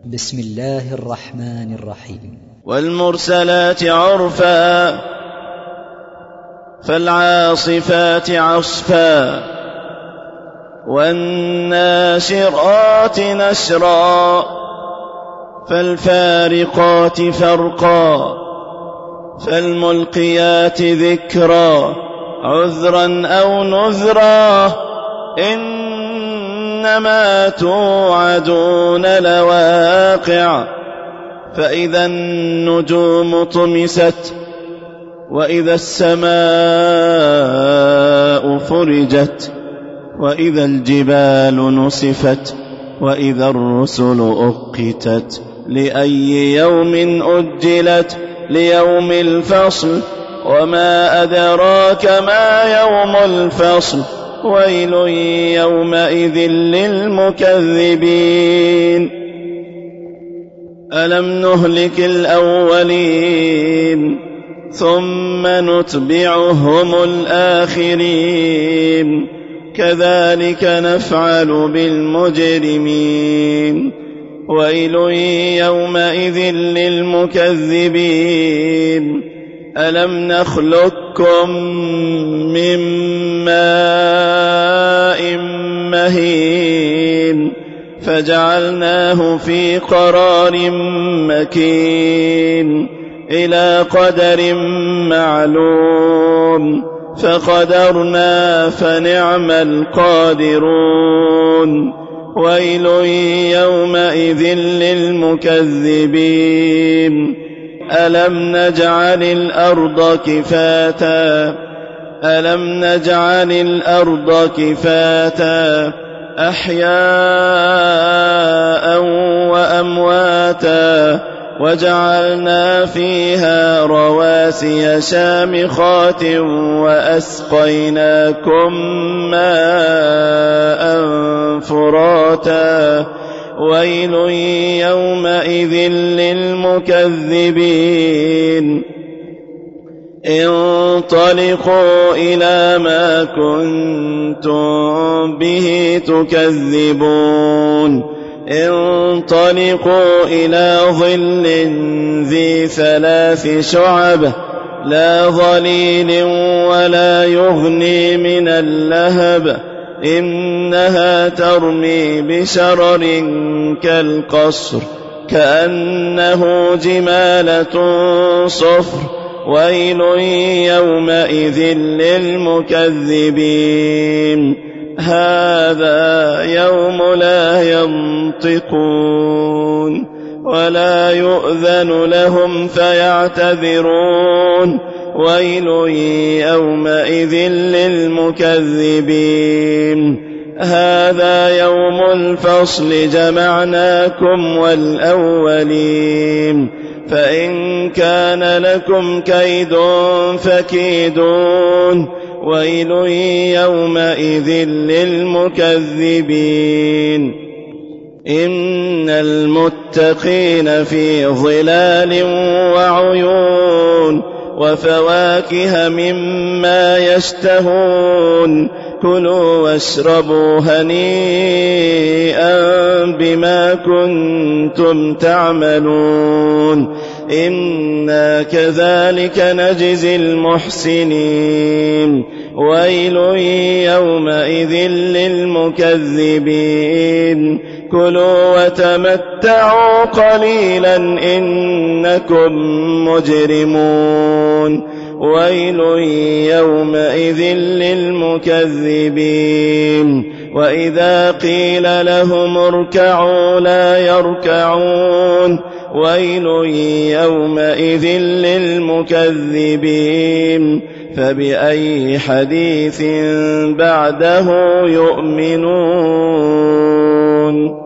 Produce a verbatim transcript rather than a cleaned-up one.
بسم الله الرحمن الرحيم. والمرسلات عرفا فالعاصفات عصفا والناشرات نشرا فالفارقات فرقا فالملقيات ذكرا عذرا أو نذرا إنما توعدون لواقع فإذا النجوم طمست وإذا السماء فرجت وإذا الجبال نسفت وإذا الرسل أقتت لأي يوم أجلت ليوم الفصل وما أدراك ما يوم الفصل ويل يومئذ للمكذبين ألم نهلك الأولين ثم نتبعهم الآخرين كذلك نفعل بالمجرمين ويل يومئذ للمكذبين ألم نخلقكم من ماء مهين فجعلناه في قرار مكين إلى قدر معلوم فقدرنا فنعم القادرون ويل يومئذ للمكذبين ألم نجعل الأرض كفاتا ألم نجعل الأرض كفاتا أحياء وأمواتا وجعلنا فيها رواسي شامخات وأسقيناكم ماء فراتا ويل يومئذ للمكذبين انطلقوا إلى ما كنتم به تكذبون انطلقوا إلى ظل ذي ثلاث شعب لا ظليل ولا يغني من اللهب إنها ترمي بشرر كالقصر كأنه جمالة صفر ويل يومئذ للمكذبين هذا يوم لا ينطقون ولا يؤذن لهم فيعتذرون ويل يومئذ للمكذبين هذا يوم الفصل جمعناكم والأولين فإن كان لكم كيد فكيدون ويل يومئذ للمكذبين إن المتقين في ظلال وعيون وفواكه مما يشتهون كلوا واشربوا هنيئا بما كنتم تعملون إنا كذلك نجزي المحسنين ويل يومئذ للمكذبين كلوا وتمتعوا قليلا إنكم مجرمون ويل يومئذ للمكذبين وإذا قيل لهم اركعوا لا يركعون ويل يومئذ للمكذبين فبأي حديث بعده يؤمنون.